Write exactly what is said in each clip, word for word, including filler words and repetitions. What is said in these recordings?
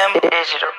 M Digital.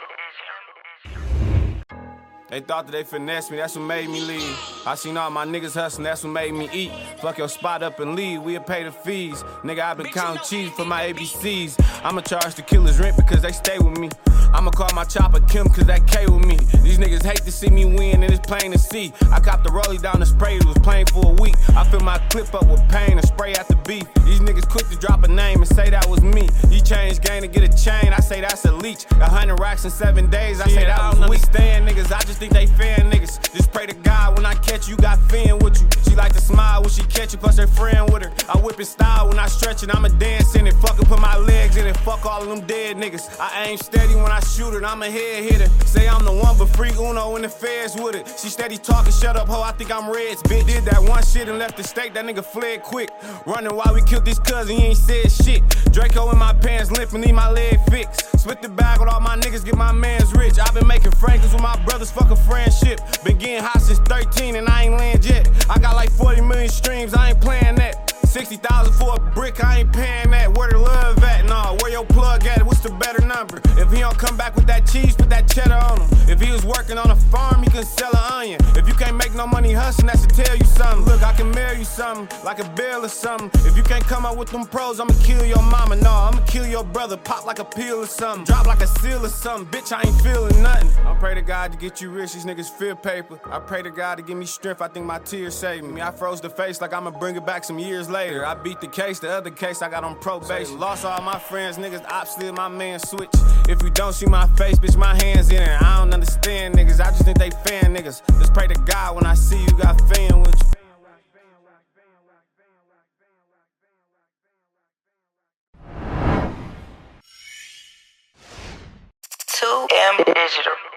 They thought that they finessed me, that's what made me leave. I seen all my niggas hustling, that's what made me eat. Fuck your spot up and leave, we'll pay the fees. Nigga, I been counting cheese for my A B Cs. I'ma charge the killers rent because they stay with me. I'ma call my chopper Kim cause that K with me. These niggas hate to see me win and it's plain to see. I copped the rollie down the spray, it was plain for a week. I fill my clip up with pain and spray out the beef. These niggas quick to drop a name and say that was me. You change game to get a chain, I say that's a leech. A hundred racks in seven days, I say that I don't understand niggas. I just think they fan niggas. Just pray to God when I catch you, got fin with you. She like to smile when she catch you, plus her friend with her. I whip it style when I stretch it, I'ma dance in it. Fuck and put my legs in it, fuck all of them dead niggas. I aim steady when I shoot it, I'm a head hitter. Say I'm the one, but free Uno in the feds with it. She steady talking, shut up, ho, I think I'm Reds, bitch. Did that one shit and left the state, that nigga fled quick. Running while we killed this cousin, he ain't said shit. Draco in my pants, limping, need my leg fixed. Split the bag with all my niggas, get my mans rich. I been making frankers with my brothers, fuck a friendship. Been getting hot since thirteen and I ain't land yet. I got like forty million streams, I ain't playing that. sixty thousand for a brick, I ain't paying that. Where the love at? Nah, where your plug at? What's the better number? If he don't come back with that cheese, put that cheddar on him. If he was working on a farm, he can sell an onion. If you can't make no money hustling, that should tell you something. Look, I can mail you something, like a bill or something. If you can't come up with them pros, I'ma kill your mama. No, I'ma kill your brother, pop like a pill or something. Drop like a seal or something, bitch, I ain't feeling nothing. I pray to God to get you rich, these niggas feel paper. I pray to God to give me strength, I think my tears saved me. I froze the face like I'ma bring it back some years later. I beat the case, the other case I got on probation. Lost all my friends, niggas, ops slid my man switch. If you don't see my face, bitch, my hands in it. I don't understand niggas, I just think they fan niggas. Just pray to God when I see you got fan with you. two M Digital.